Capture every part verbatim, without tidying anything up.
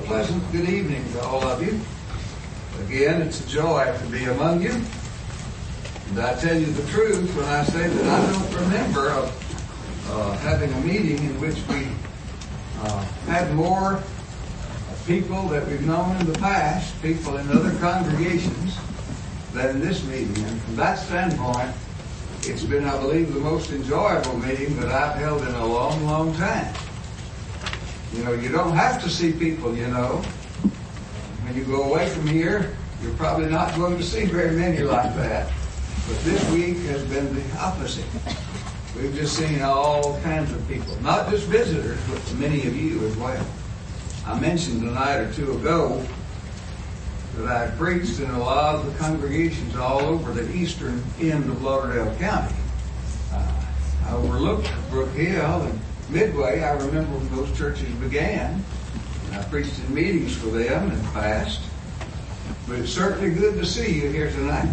pleasant good evening to all of you. Again, it's a joy to be among you. And I tell you the truth when I say that I don't remember of uh, having a meeting in which we uh, had more people that we've known in the past, people in other congregations, than in this meeting. And from that standpoint, it's been, I believe, the most enjoyable meeting that I've held in a long, long time. You know, you don't have to see people, you know. When you go away from here, you're probably not going to see very many like that. But this week has been the opposite. We've just seen all kinds of people, not just visitors, but many of you as well. I mentioned a night or two ago that I preached in a lot of the congregations all over the eastern end of Lauderdale County. Uh, I overlooked Brook Hill and Midway. I remember when those churches began. I preached in meetings for them in the past. But it's certainly good to see you here tonight.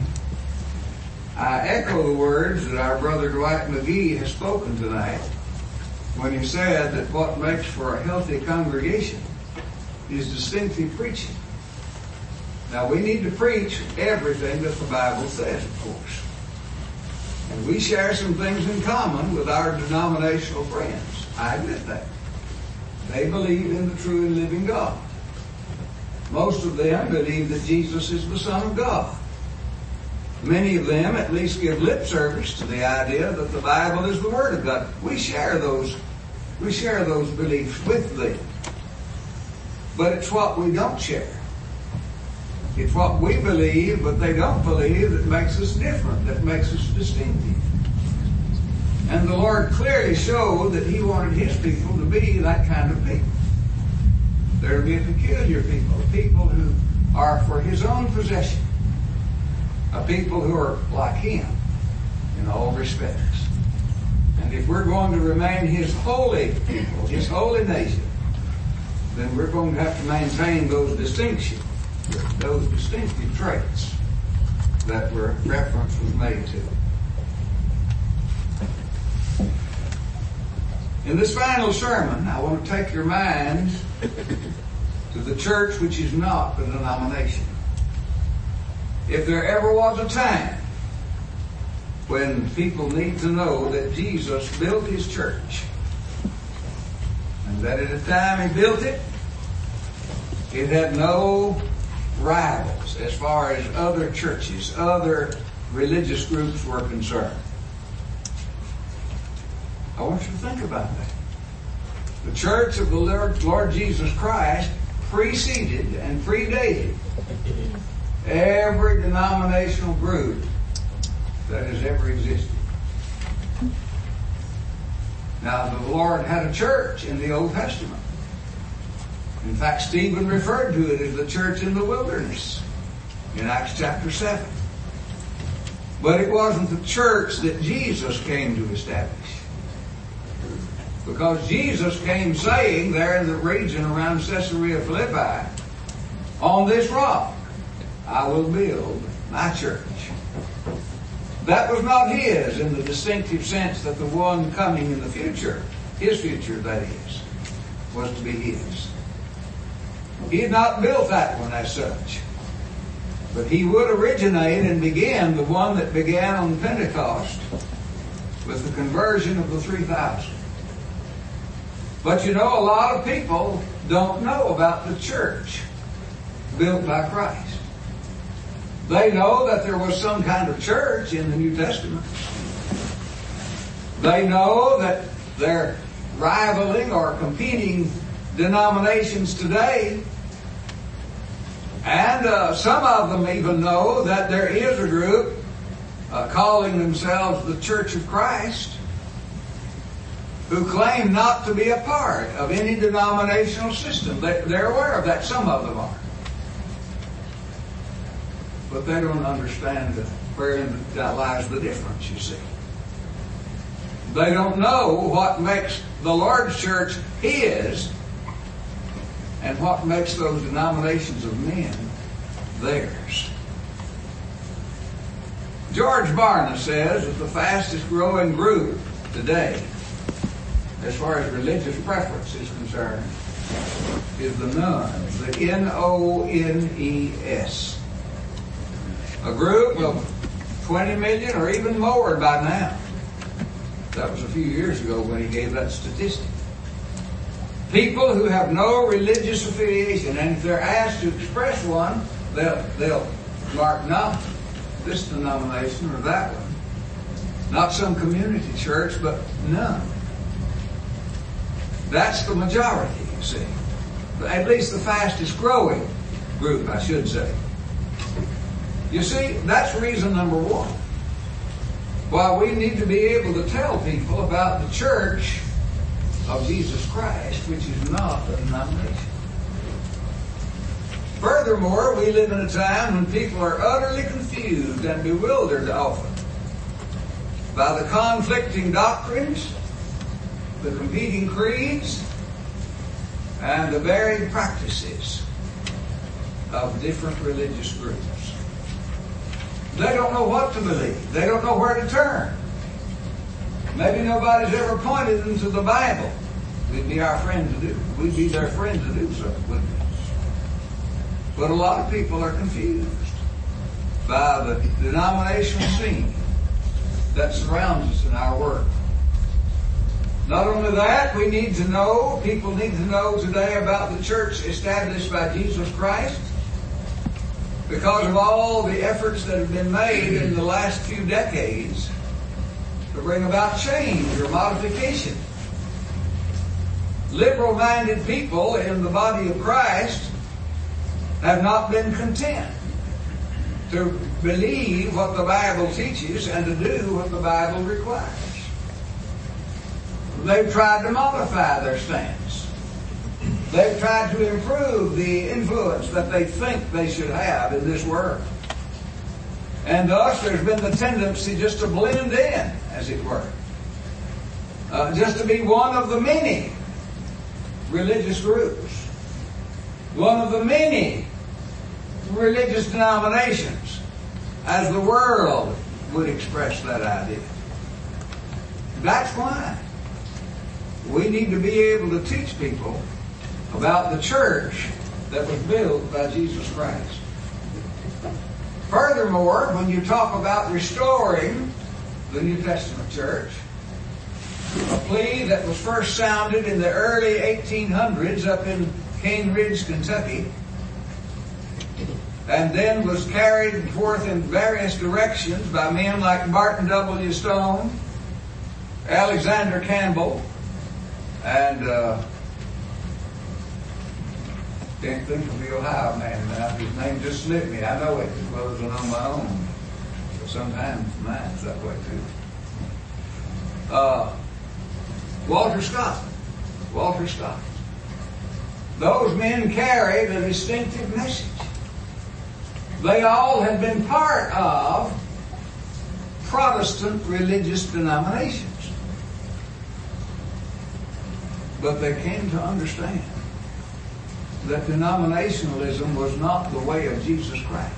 I echo the words that our brother Dwight McGee has spoken tonight when he said that what makes for a healthy congregation is distinctive preaching. Now, we need to preach everything that the Bible says, of course. And we share some things in common with our denominational friends. I admit that. They believe in the true and living God. Most of them believe that Jesus is the Son of God. Many of them at least give lip service to the idea that the Bible is the Word of God. We share those, we share those beliefs with them. But it's what we don't share. It's what we believe, but they don't believe, that makes us different, that makes us distinctive. And the Lord clearly showed that He wanted His people to be that kind of people. There to be a peculiar people, people who are for His own possession, a people who are like Him in all respects. And if we're going to remain His holy people, His holy nation, then we're going to have to maintain those distinctions, those distinctive traits that were reference was made to. In this final sermon, I want to take your minds to the church which is not a denomination. If there ever was a time when people need to know that Jesus built His church, and that at the time He built it, it had no rivals as far as other churches, other religious groups were concerned. I want you to think about that. The church of the Lord, Lord Jesus Christ preceded and predated every denominational group that has ever existed. Now, the Lord had a church in the Old Testament. In fact, Stephen referred to it as the church in the wilderness in Acts chapter seven. But it wasn't the church that Jesus came to establish. Because Jesus came saying there in the region around Caesarea Philippi, on this rock I will build my church. That was not His in the distinctive sense that the one coming in the future, His future that is, was to be His. He had not built that one as such. But He would originate and begin the one that began on Pentecost with the conversion of the three thousand. But you know, a lot of people don't know about the church built by Christ. They know that there was some kind of church in the New Testament. They know that they're rivaling or competing denominations today. And uh, some of them even know that there is a group uh, calling themselves the Church of Christ, who claim not to be a part of any denominational system. They, they're aware of that. Some of them are. But they don't understand wherein lies the difference, you see. They don't know what makes the Lord's church His and what makes those denominations of men theirs. George Barna says that the fastest growing group today, as far as religious preference is concerned, is the Nones, the N O N E S. A group of twenty million or even more by now. That was a few years ago when he gave that statistic. People who have no religious affiliation, and if they're asked to express one, they'll, they'll mark not this denomination or that one. Not some community church, but none. That's the majority, you see. At least the fastest growing group, I should say. You see, that's reason number one. Why we need to be able to tell people about the church of Jesus Christ, which is not a denomination. Furthermore, we live in a time when people are utterly confused and bewildered often by the conflicting doctrines, the competing creeds, and the varied practices of different religious groups. They don't know what to believe. They don't know where to turn. Maybe nobody's ever pointed them to the Bible. We'd be our friend to do. We'd be their friend to do so, wouldn't we? But a lot of people are confused by the denominational scene that surrounds us in our work. Not only that, we need to know, people need to know today about the church established by Jesus Christ, because of all the efforts that have been made in the last few decades to bring about change or modification. Liberal-minded people in the body of Christ have not been content to believe what the Bible teaches and to do what the Bible requires. They've tried to modify their stance. They've tried to improve the influence that they think they should have in this world. And thus there's been the tendency just to blend in, as it were. Uh, just to be one of the many religious groups. One of the many religious denominations, as the world would express that idea. That's why we need to be able to teach people about the church that was built by Jesus Christ. Furthermore, when you talk about restoring the New Testament church, a plea that was first sounded in the early eighteen hundreds up in Cane Ridge, Kentucky, and then was carried forth in various directions by men like Martin W. Stone, Alexander Campbell, and uh, can't think of the Ohio man now. His name just slipped me. I know it as well as I know my own. But sometimes mine's that way too. Uh, Walter Scott. Walter Scott. Those men carried a distinctive message. They all had been part of Protestant religious denominations. But they came to understand that denominationalism was not the way of Jesus Christ.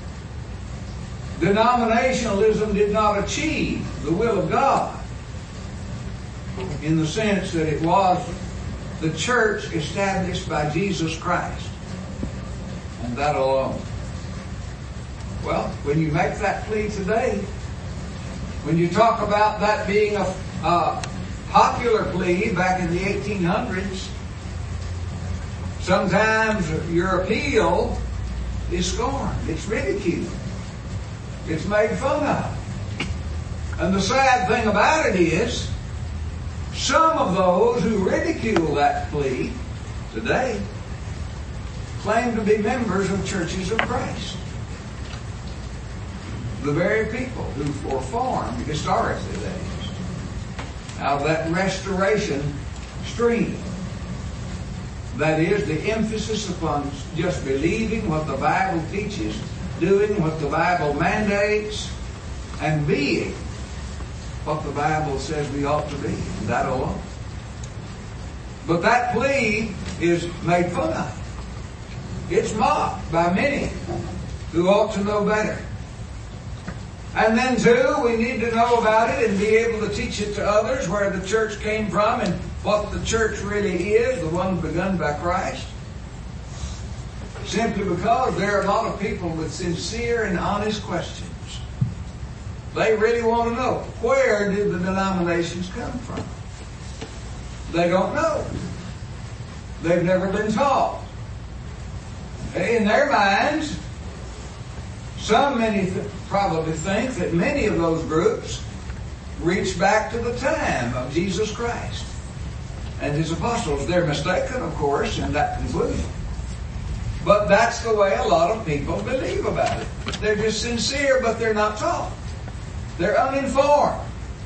Denominationalism did not achieve the will of God in the sense that it was the church established by Jesus Christ, and that alone. Well, when you make that plea today, when you talk about that being a, a popular plea back in the eighteen hundreds, sometimes your appeal is scorned. It's ridiculed. It's made fun of. And the sad thing about it is, some of those who ridicule that plea today claim to be members of churches of Christ. The very people who were formed historically, that is, out of that restoration stream. That is, the emphasis upon just believing what the Bible teaches, doing what the Bible mandates, and being what the Bible says we ought to be, and that alone. But that plea is made fun of. It's mocked by many who ought to know better. And then, too, we need to know about it and be able to teach it to others where the church came from and what the church really is, the one begun by Christ? Simply because there are a lot of people with sincere and honest questions. They really want to know, where did the denominations come from? They don't know. They've never been taught. In their minds, some many th- probably think that many of those groups reach back to the time of Jesus Christ and His apostles. They're mistaken, of course, in that conclusion. But that's the way a lot of people believe about it. They're just sincere, but they're not taught. They're uninformed.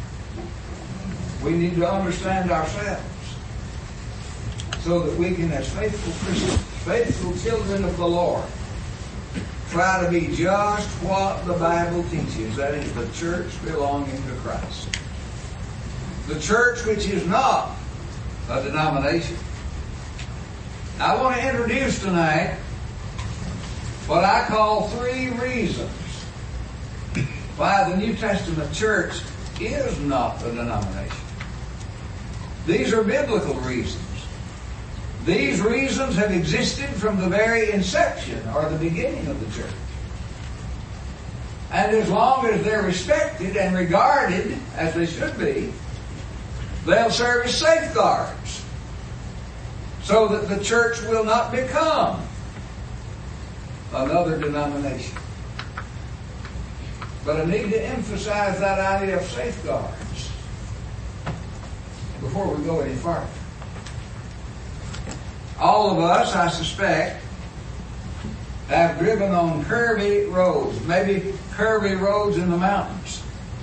We need to understand ourselves so that we can, as faithful Christians, faithful children of the Lord, try to be just what the Bible teaches. That is, the church belonging to Christ. The church which is not a denomination. I want to introduce tonight what I call three reasons why the New Testament church is not a denomination. These are biblical reasons. These reasons have existed from the very inception or the beginning of the church. And as long as they're respected and regarded as they should be, they'll serve as safeguards so that the church will not become another denomination. But I need to emphasize that idea of safeguards before we go any farther. All of us, I suspect, have driven on curvy roads, maybe curvy roads in the mountains,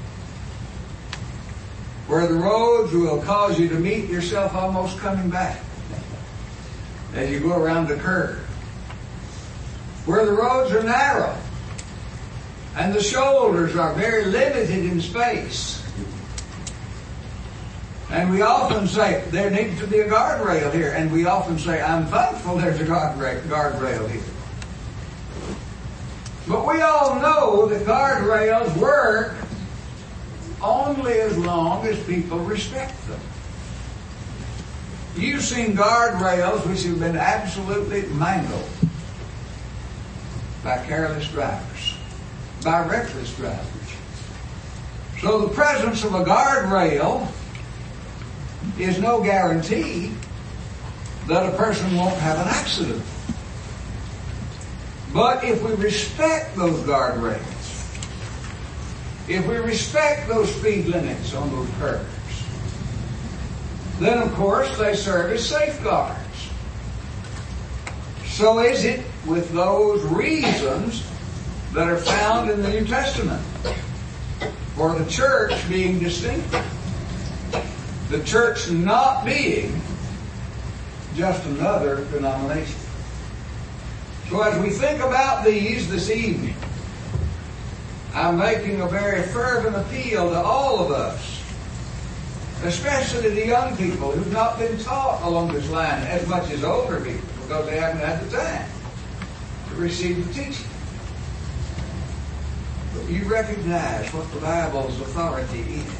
where the roads will cause you to meet yourself almost coming back as you go around the curve. Where the roads are narrow and the shoulders are very limited in space. And we often say, there needs to be a guardrail here. And we often say, I'm thankful there's a guardrail, guardrail here. But we all know that guardrails work only as long as people respect them. You've seen guardrails which have been absolutely mangled by careless drivers, by reckless drivers. So the presence of a guardrail is no guarantee that a person won't have an accident. But if we respect those guardrails, if we respect those speed limits on those curves, then of course they serve as safeguards. So is it with those reasons that are found in the New Testament for the church being distinctive. The church not being just another denomination. So as we think about these this evening, I'm making a very fervent appeal to all of us, especially the young people who've not been taught along this line as much as older people because they haven't had the time to receive the teaching. But you recognize what the Bible's authority is.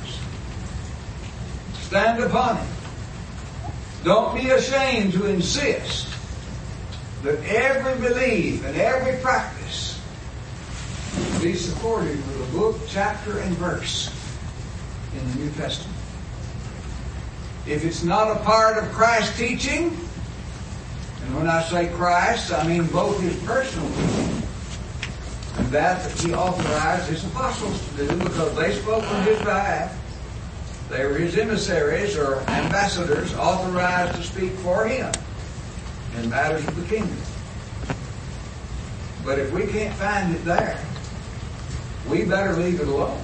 Stand upon it. Don't be ashamed to insist that every belief and every practice be supported with a book, chapter, and verse in the New Testament. If it's not a part of Christ's teaching, and when I say Christ, I mean both His personal teaching and that that He authorized His apostles to do because they spoke on His behalf. They were His emissaries or ambassadors authorized to speak for Him in matters of the kingdom. But if we can't find it there, we better leave it alone.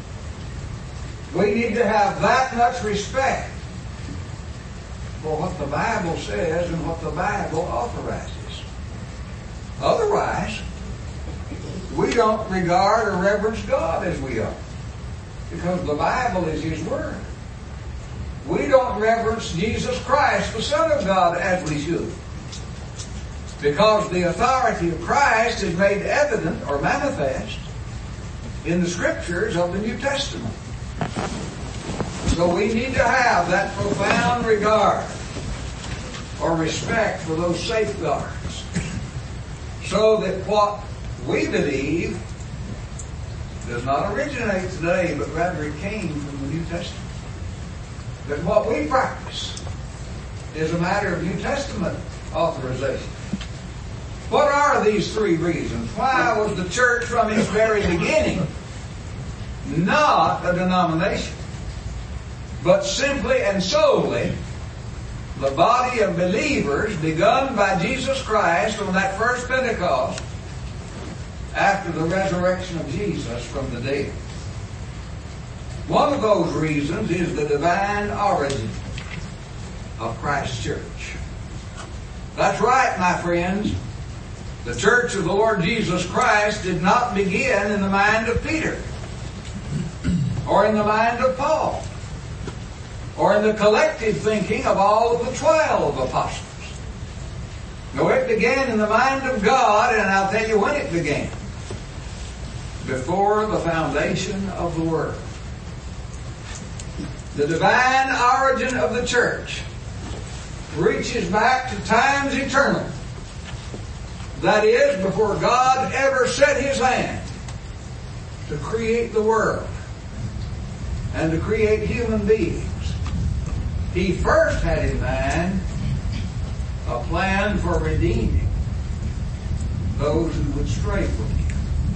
We need to have that much respect for what the Bible says and what the Bible authorizes. Otherwise, we don't regard or reverence God as we ought, because the Bible is His Word. We don't reverence Jesus Christ, the Son of God, as we should, because the authority of Christ is made evident or manifest in the Scriptures of the New Testament. So we need to have that profound regard or respect for those safeguards, so that what we believe does not originate today, but rather it came from the New Testament. That what we practice is a matter of New Testament authorization. What are these three reasons? Why was the church from its very beginning not a denomination, but simply and solely the body of believers begun by Jesus Christ on that first Pentecost after the resurrection of Jesus from the dead? One of those reasons is the divine origin of Christ's church. That's right, my friends. The church of the Lord Jesus Christ did not begin in the mind of Peter, or in the mind of Paul, or in the collective thinking of all of the twelve apostles. No, it began in the mind of God, and I'll tell you when it began. Before the foundation of the world. The divine origin of the church reaches back to times eternal. That is, before God ever set His hand to create the world and to create human beings, He first had in mind a plan for redeeming those who would stray from Him.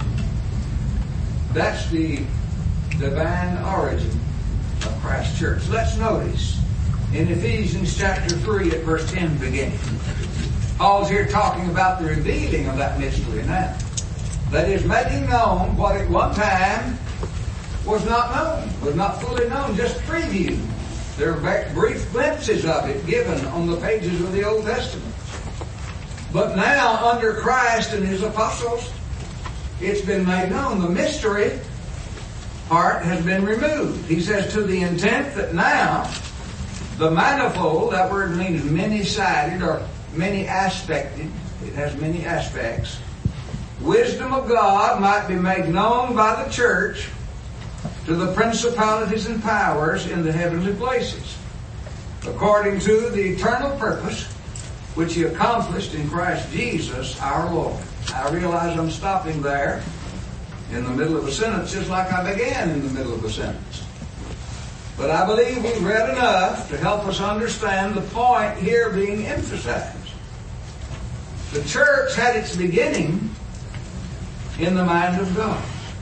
That's the divine origin of Christ's church. Let's notice in Ephesians chapter three at verse ten beginning. Paul's here talking about the revealing of that mystery now. That is, making known what at one time was not known, was not fully known, just previewed. There are brief glimpses of it given on the pages of the Old Testament. But now, under Christ and His apostles, it's been made known. The mystery part has been removed. He says, to the intent that now the manifold, that word means many-sided or many-aspected, it has many aspects, wisdom of God might be made known by the church to the principalities and powers in the heavenly places, according to the eternal purpose which He accomplished in Christ Jesus our Lord. I realize I'm stopping there in the middle of a sentence, just like I began in the middle of a sentence. But I believe we've read enough to help us understand the point here being emphasized. The church had its beginning in the mind of God.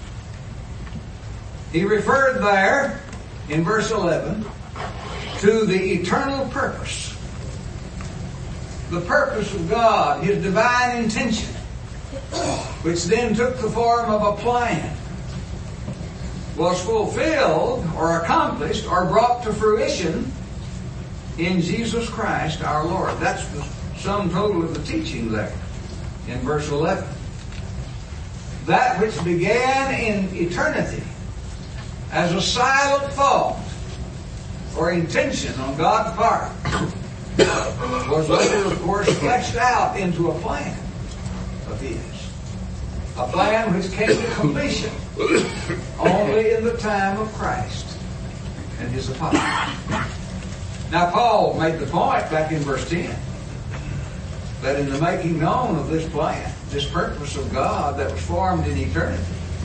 He referred there in verse eleven to the eternal purpose. The purpose of God, His divine intention, which then took the form of a plan, was fulfilled or accomplished or brought to fruition in Jesus Christ our Lord. That's the sum total of the teaching there in verse eleven. That which began in eternity as a silent thought or intention on God's part was later, of course, fleshed out into a plan of His. A plan which came to completion only in the time of Christ and His apostles. Now, Paul made the point back in verse ten that in the making known of this plan, this purpose of God that was formed in eternity,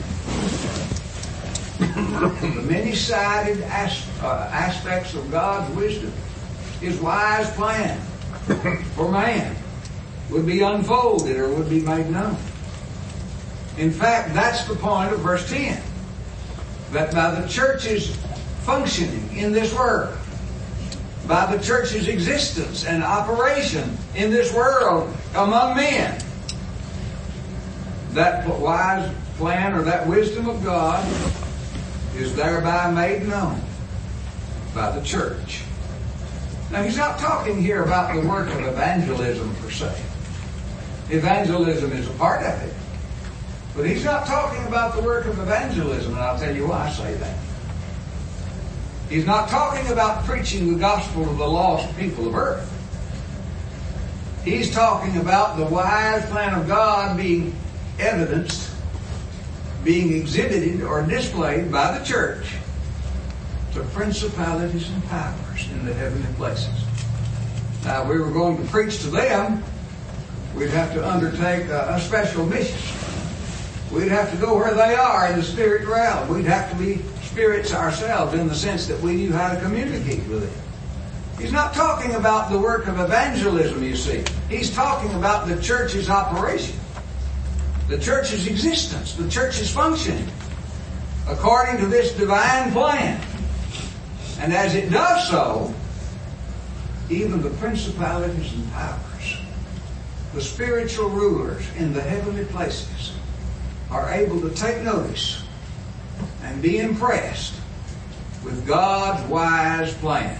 the many-sided as, uh, aspects of God's wisdom, His wise plan for man, would be unfolded or would be made known. In fact, that's the point of verse ten. That by the church's functioning in this world, by the church's existence and operation in this world among men, that wise plan or that wisdom of God is thereby made known by the church. Now, he's not talking here about the work of evangelism per se. Evangelism is a part of it. But he's not talking about the work of evangelism, and I'll tell you why I say that. He's not talking about preaching the gospel to the lost people of earth. He's talking about the wise plan of God being evidenced, being exhibited or displayed by the church to principalities and powers in the heavenly places. Now, if we were going to preach to them, we'd have to undertake a, a special mission. We'd have to go where they are in the spirit realm. We'd have to be spirits ourselves in the sense that we knew how to communicate with them. He's not talking about the work of evangelism, you see. He's talking about the church's operation, the church's existence, the church's functioning according to this divine plan. And as it does so, even the principalities and powers, the spiritual rulers in the heavenly places, are able to take notice and be impressed with God's wise plan.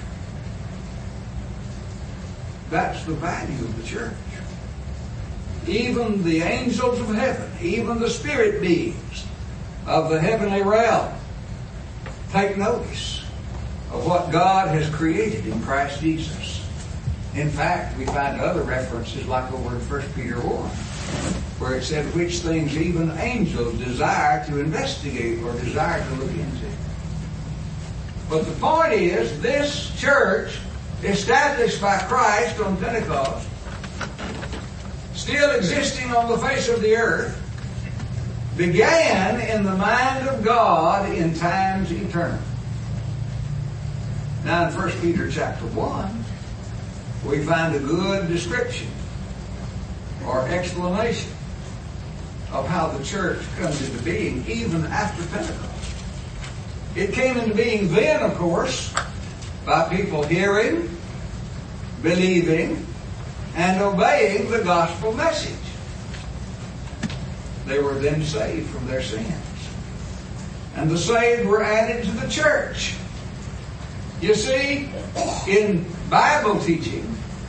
That's the value of the church. Even the angels of heaven, even the spirit beings of the heavenly realm, take notice of what God has created in Christ Jesus. In fact, we find other references like over in First Peter one, where it said which things even angels desire to investigate or desire to look into. But the point is, this church, established by Christ on Pentecost, still existing on the face of the earth, began in the mind of God in times eternal. Now in First Peter chapter one, we find a good description or explanation of how the church comes into being even after Pentecost. It came into being then, of course, by people hearing, believing, and obeying the gospel message. They were then saved from their sins. And the saved were added to the church. You see, in Bible teaching,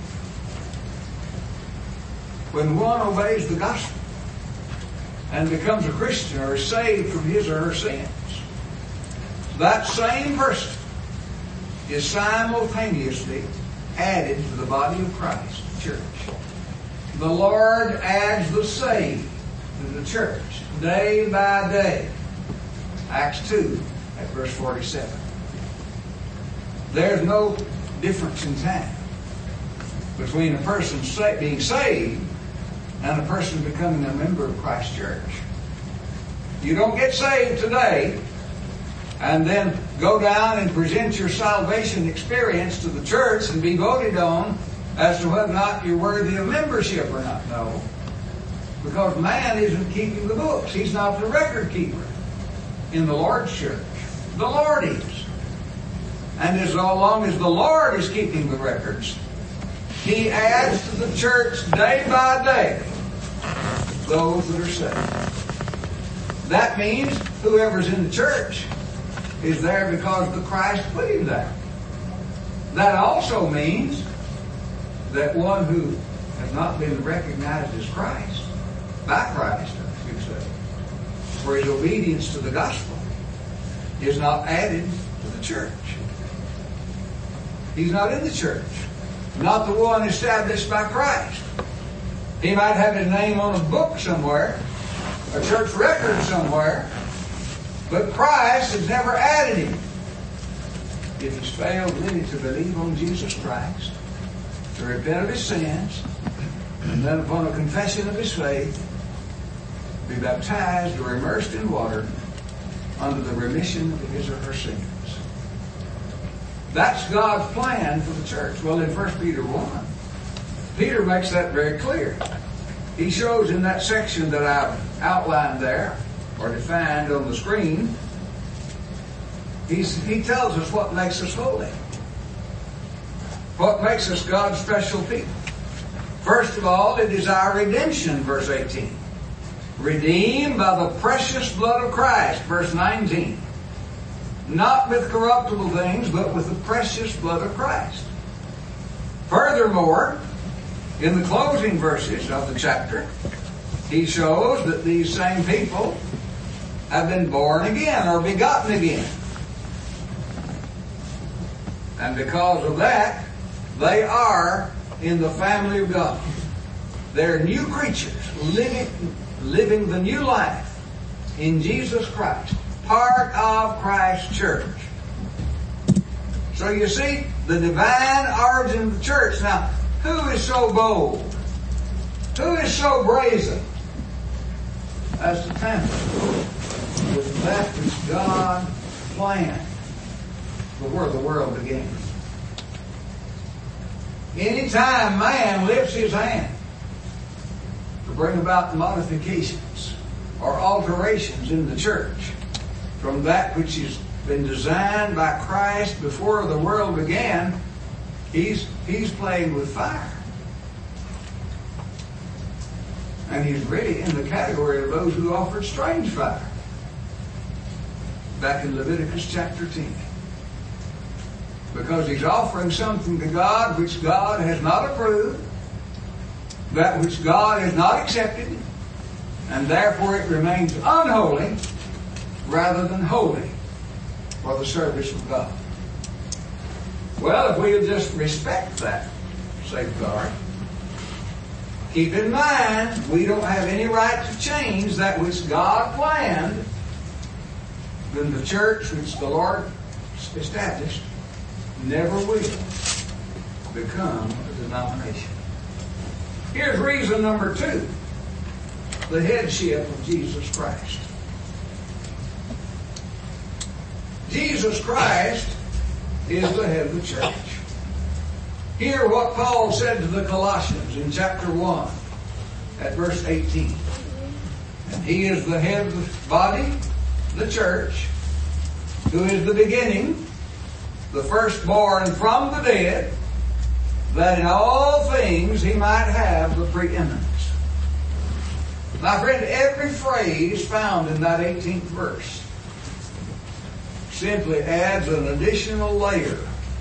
when one obeys the gospel and becomes a Christian or is saved from his or her sins, that same person is simultaneously added to the body of Christ, the church. The Lord adds the saved to the church day by day. Acts two at verse forty-seven. There's no difference in time between a person being saved and a person becoming a member of Christ's church. You don't get saved today and then go down and present your salvation experience to the church and be voted on as to whether or not you're worthy of membership or not. No. Because man isn't keeping the books. He's not the record keeper in the Lord's church. The Lord is. And as long as the Lord is keeping the records, He adds to the church day by day those that are saved. That means whoever's in the church is there because the Christ put him there. That also means that one who has not been recognized as Christ, by Christ, I should say, for his obedience to the gospel, is not added to the church. He's not in the church. Not the one established by Christ. He might have his name on a book somewhere, a church record somewhere, but Christ has never added him. If he's failed really to believe on Jesus Christ, to repent of his sins, and then upon a confession of his faith, be baptized or immersed in water under the remission of his or her sins. That's God's plan for the church. Well, in First Peter one, Peter makes that very clear. He shows in that section that I've outlined there, or defined on the screen, he's, he tells us what makes us holy. What makes us God's special people. First of all, it is our redemption, verse eighteen. Redeemed by the precious blood of Christ, verse nineteen. Not with corruptible things, but with the precious blood of Christ. Furthermore, in the closing verses of the chapter, he shows that these same people have been born again or begotten again. And because of that, they are in the family of God. They're new creatures, living, living the new life in Jesus Christ. Part of Christ's church. So you see the divine origin of the church. Now, who is so bold? Who is so brazen as to tamper with that which God planned before the world began? Anytime man lifts his hand to bring about modifications or alterations in the church from that which has been designed by Christ before the world began, he's he's playing with fire. And he's really in the category of those who offered strange fire. Back in Leviticus chapter ten. Because he's offering something to God which God has not approved, that which God has not accepted, and therefore it remains unholy rather than holy for the service of God. Well, if we'll just respect that safeguard, keep in mind we don't have any right to change that which God planned, then the church which the Lord established never will become a denomination. Here's reason number two. The headship of Jesus Christ. Jesus Christ is the head of the church. Hear what Paul said to the Colossians in chapter one at verse eighteen. And he is the head of the body, the church, who is the beginning, the firstborn from the dead, that in all things he might have the preeminence. My friend, every phrase found in that eighteenth verse simply adds an additional layer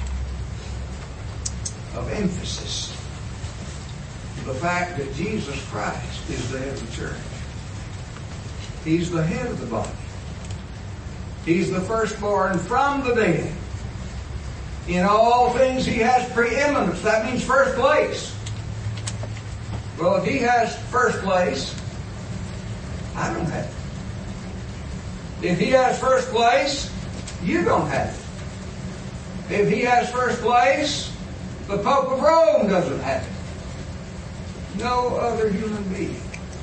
of emphasis to the fact that Jesus Christ is the head of the church. He's the head of the body. He's the firstborn from the dead. In all things he has preeminence. That means first place. Well, if he has first place, I don't have it. If he has first place, you don't have it. If he has first place, the Pope of Rome doesn't have it. No other human being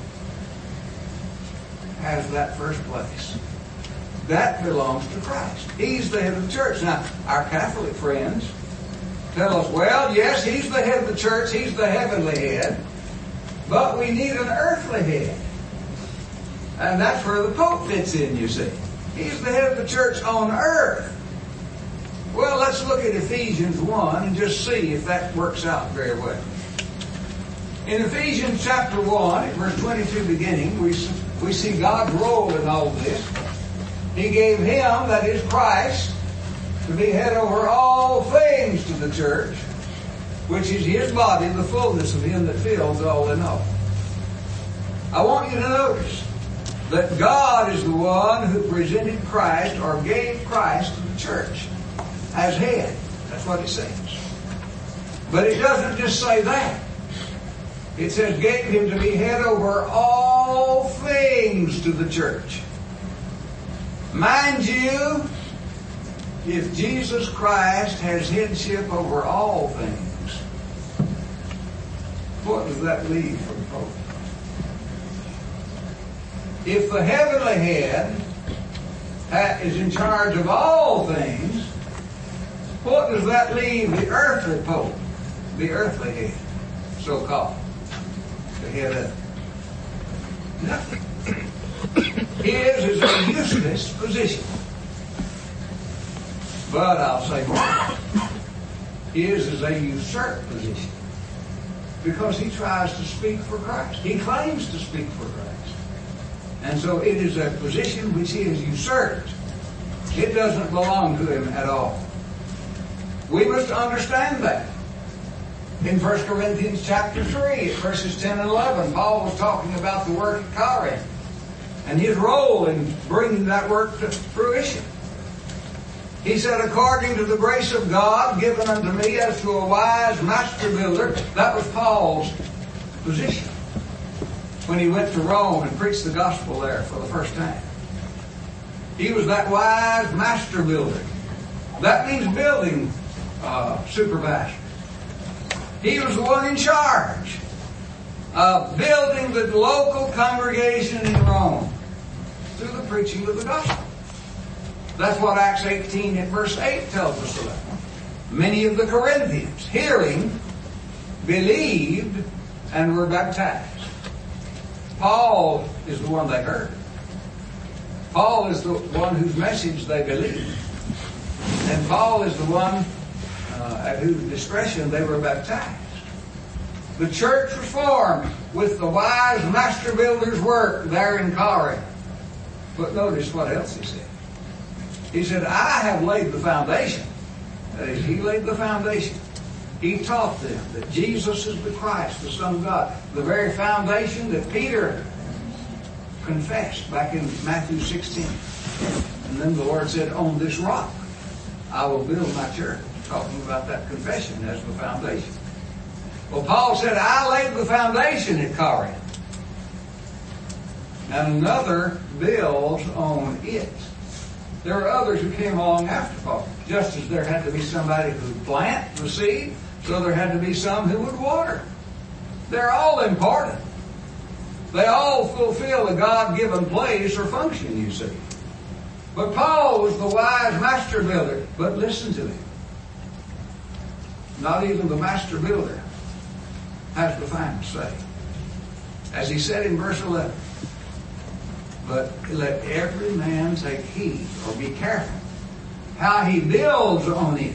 has that first place. That belongs to Christ. He's the head of the church. Now, our Catholic friends tell us, well, yes, he's the head of the church, he's the heavenly head, but we need an earthly head. And that's where the Pope fits in, you see. He's the head of the church on earth. Well, let's look at Ephesians one and just see if that works out very well. In Ephesians chapter one, at verse twenty-two beginning, we, we see God's role in all this. He gave him, that is Christ, to be head over all things to the church, which is his body, the fullness of him that fills all in all. I want you to notice that God is the one who presented Christ or gave Christ to the church as head. That's what it says. But it doesn't just say that. It says gave him to be head over all things to the church. Mind you, if Jesus Christ has headship over all things, what does that leave for the Pope? If the heavenly head is in charge of all things, what does that leave the earthly Pope, the earthly head, so-called, the head of? Nothing. His is a useless position. But I'll say more. His is a usurped position. Because he tries to speak for Christ. He claims to speak for Christ. And so it is a position which he has usurped. It doesn't belong to him at all. We must understand that. In First Corinthians chapter three, verses ten and eleven, Paul was talking about the work at Corinth and his role in bringing that work to fruition. He said, according to the grace of God given unto me as to a wise master builder. That was Paul's position when he went to Rome and preached the gospel there for the first time. He was that wise master builder. That means building uh, supervisor. He was the one in charge of building the local congregation in Rome through the preaching of the gospel. That's what Acts eighteen and verse eight tells us about. Many of the Corinthians, hearing, believed, and were baptized. Paul is the one they heard. Paul is the one whose message they believed. And Paul is the one uh, at whose discretion they were baptized. The church was formed with the wise master builder's work there in Corinth. But notice what else he said. He said, I have laid the foundation. That is, he laid the foundation. He taught them that Jesus is the Christ, the Son of God. The very foundation that Peter confessed back in Matthew sixteen. And then the Lord said, on this rock I will build my church. Talking about that confession as the foundation. Well, Paul said, I laid the foundation at Corinth. And another builds on it. There are others who came along after Paul. Just as there had to be somebody who would plant the seed, so there had to be some who would water. They're all important. They all fulfill a God-given place or function, you see. But Paul was the wise master builder. But listen to him. Not even the master builder has the final say. As he said in verse eleven, but let every man take heed, or be careful, how he builds on it,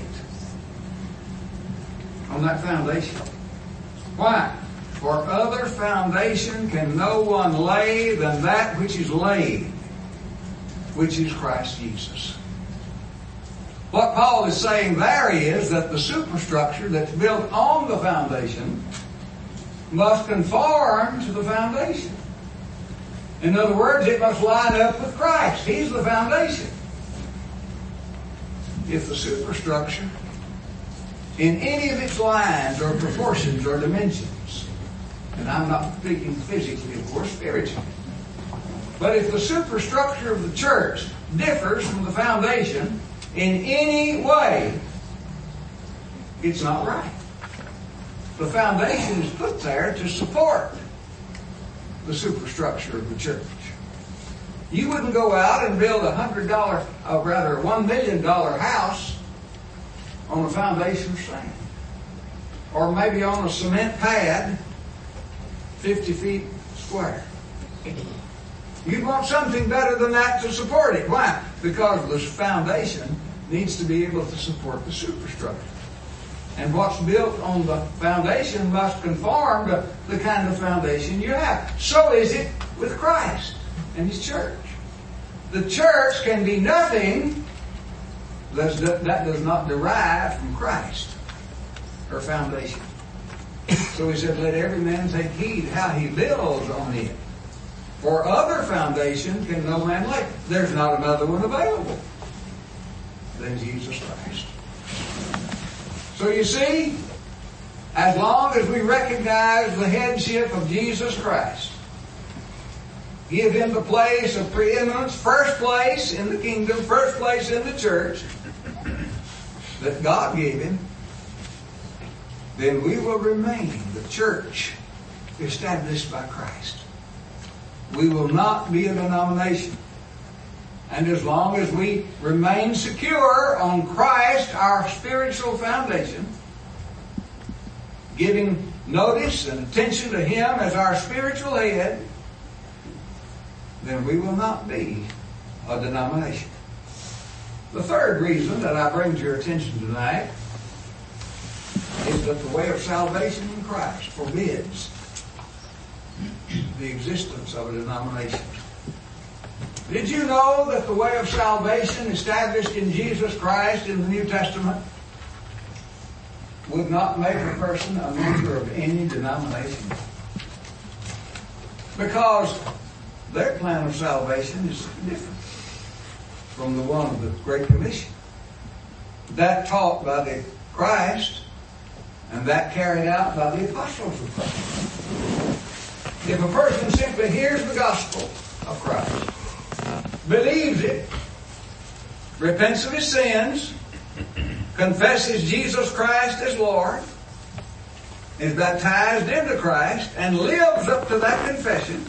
on that foundation. Why? For other foundation can no one lay than that which is laid, which is Christ Jesus. What Paul is saying there is that the superstructure that's built on the foundation must conform to the foundation. In other words, it must line up with Christ. He's the foundation. If the superstructure, in any of its lines or proportions or dimensions, and I'm not speaking physically, of course, spiritually, but if the superstructure of the church differs from the foundation in any way, it's not right. The foundation is put there to support the superstructure of the church. You wouldn't go out and build a hundred dollar, or rather one million dollar house on a foundation of sand. Or maybe on a cement pad fifty feet square. You'd want something better than that to support it. Why? Because the foundation needs to be able to support the superstructure. And what's built on the foundation must conform to the kind of foundation you have. So is it with Christ and His church. The church can be nothing that does not derive from Christ, her foundation. So he said, let every man take heed how he builds on it. For other foundation can no man lay. There's not another one available than Jesus Christ. So you see, as long as we recognize the headship of Jesus Christ, give Him the place of preeminence, first place in the kingdom, first place in the church that God gave Him, then we will remain the church established by Christ. We will not be a denomination. And as long as we remain secure on Christ, our spiritual foundation, giving notice and attention to Him as our spiritual head, then we will not be a denomination. The third reason that I bring to your attention tonight is that the way of salvation in Christ forbids the existence of a denomination. Did you know that the way of salvation established in Jesus Christ in the New Testament would not make a person a member of any denomination? Because their plan of salvation is different from the one of the Great Commission. That taught by the Christ and that carried out by the apostles of Christ. If a person simply hears the gospel of Christ, believes it, repents of his sins, confesses Jesus Christ as Lord, is baptized into Christ, and lives up to that confession,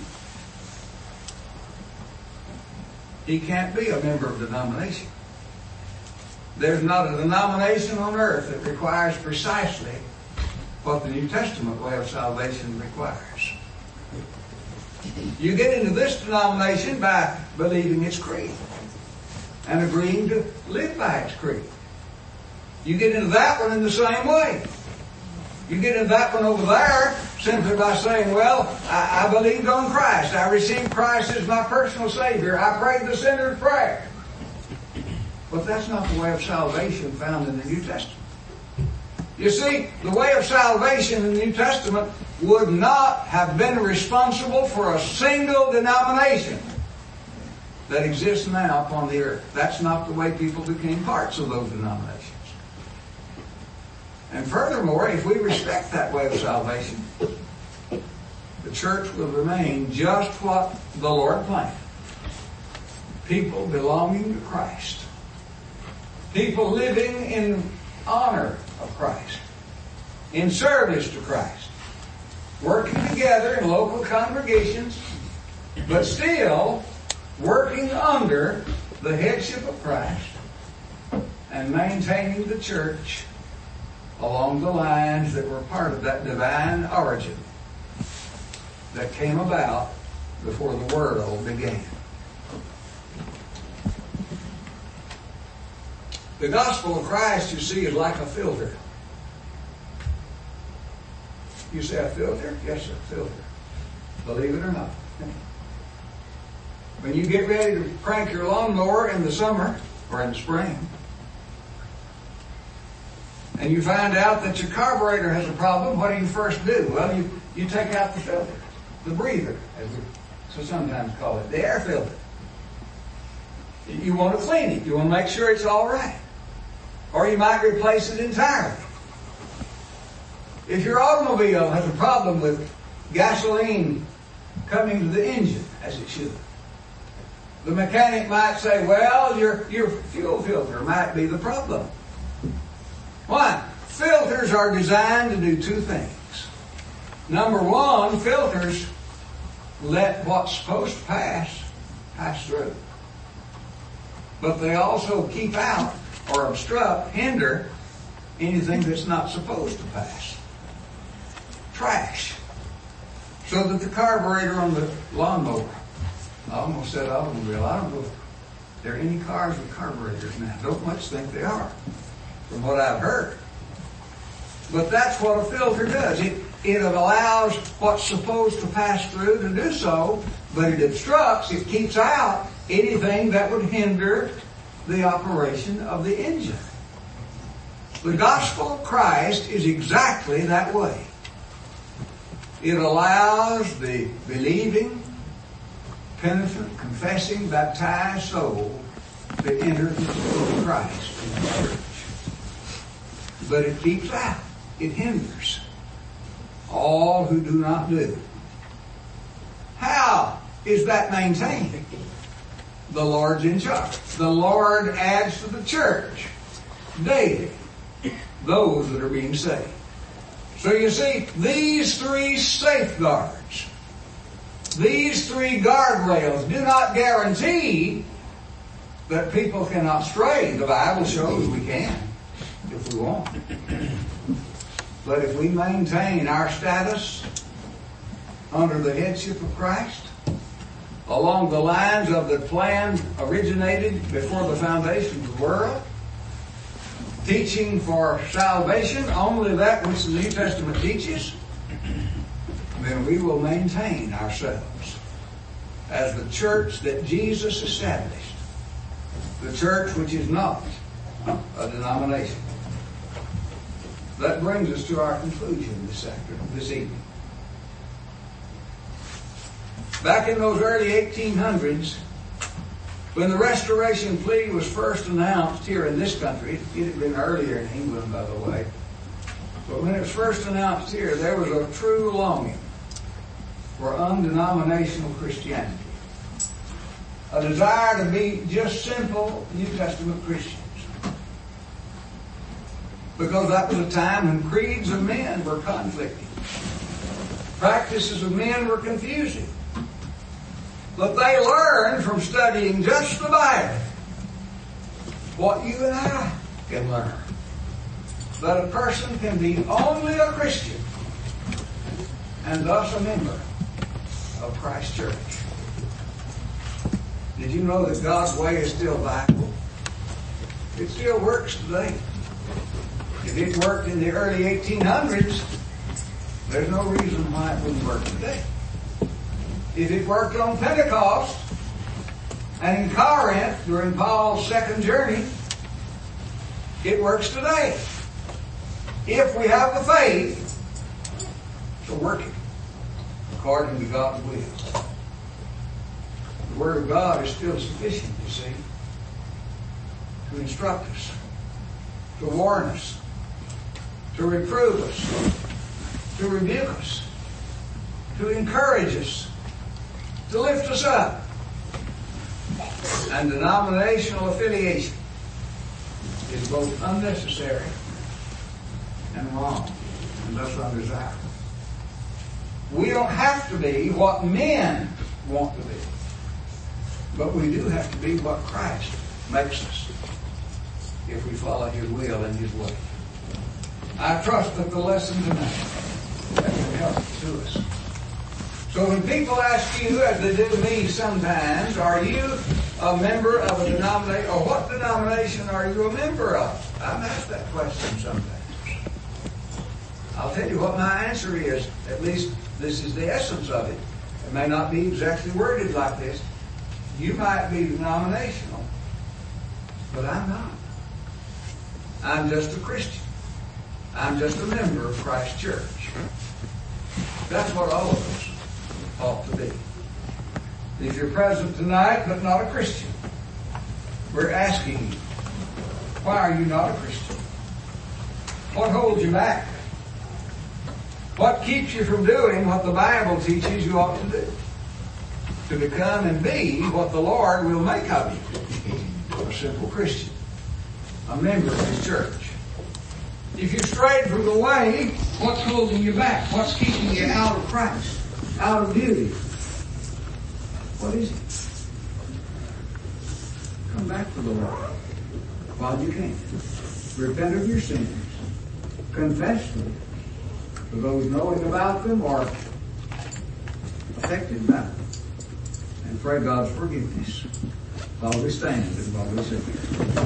he can't be a member of a denomination. There's not a denomination on earth that requires precisely what the New Testament way of salvation requires. You get into this denomination by believing its creed and agreeing to live by its creed. You get into that one in the same way. You get into that one over there simply by saying, well, I, I believed on Christ. I received Christ as my personal Savior. I prayed the sinner's prayer. But that's not the way of salvation found in the New Testament. You see, the way of salvation in the New Testament would not have been responsible for a single denomination that exists now upon the earth. That's not the way people became parts of those denominations. And furthermore, if we respect that way of salvation, the church will remain just what the Lord planned. People belonging to Christ. People living in honor of Christ. In service to Christ. Working together in local congregations, but still working under the headship of Christ and maintaining the church along the lines that were part of that divine origin that came about before the world began. The gospel of Christ, you see, is like a filter. You say a filter? Yes, sir, filter. Believe it or not. When you get ready to crank your lawnmower in the summer or in the spring, and you find out that your carburetor has a problem, what do you first do? Well, you, you take out the filter, the breather, as we so sometimes call it, the air filter. You want to clean it. You want to make sure it's all right. Or you might replace it entirely. If your automobile has a problem with gasoline coming to the engine, as it should, the mechanic might say, well, your, your fuel filter might be the problem. Why? Filters are designed to do two things. Number one, filters let what's supposed to pass, pass through. But they also keep out or obstruct, hinder anything that's not supposed to pass. Trash. So that the carburetor on the lawnmower, I almost said automobile, I don't know if there are any cars with carburetors now. Don't much think they are, from what I've heard. But that's what a filter does. It, it allows what's supposed to pass through to do so, but it obstructs, it keeps out anything that would hinder the operation of the engine. The gospel of Christ is exactly that way. It allows the believing, penitent, confessing, baptized soul to enter into Christ in the church. But it keeps out, it hinders all who do not do. How is that maintained? The Lord's in charge. The Lord adds to the church daily those that are being saved. So you see, these three safeguards, these three guardrails do not guarantee that people cannot stray. The Bible shows we can, if we want. But if we maintain our status under the headship of Christ, along the lines of the plan originated before the foundation of the world, teaching for salvation only that which the New Testament teaches, then we will maintain ourselves as the church that Jesus established, the church which is not a denomination. That brings us to our conclusion this afternoon, this evening. Back in those early eighteen hundreds, when the Restoration plea was first announced here in this country, it had been earlier in England, by the way, but when it was first announced here, there was a true longing for undenominational Christianity. A desire to be just simple New Testament Christians. Because that was a time when creeds of men were conflicting. Practices of men were confusing. But they learned from studying just the Bible what you and I can learn. That a person can be only a Christian and thus a member of Christ Church. Did you know that God's way is still viable? It still works today. If it worked in the early eighteen hundreds, there's no reason why it wouldn't work today. If it worked on Pentecost and in Corinth during Paul's second journey, it works today. If we have the faith to work it according to God's will. The Word of God is still sufficient, you see, to instruct us, to warn us, to reprove us, to rebuke us, to encourage us, to lift us up. And denominational affiliation is both unnecessary and wrong, and thus undesirable. We don't have to be what men want to be, but we do have to be what Christ makes us if we follow His will and His way. I trust that the lesson tonight has been helpful to us. So when people ask you, as they do me sometimes, are you a member of a denomination, or what denomination are you a member of? I'm asked that question sometimes. I'll tell you what my answer is. At least this is the essence of it. It may not be exactly worded like this. You might be denominational, but I'm not. I'm just a Christian. I'm just a member of Christ Church. That's what all of us ought to be. If you're present tonight but not a Christian, we're asking you, why are you not a Christian? What holds you back? What keeps you from doing what the Bible teaches you ought to do? To become and be what the Lord will make of you. A simple Christian. A member of His church. If you strayed from the way, what's holding you back? What's keeping you out of Christ? Out of beauty? What is it? Come back to the Lord while you can. Repent of your sins. Confess them to those knowing about them or affected by them. And pray God's forgiveness while we stand and while we sit here.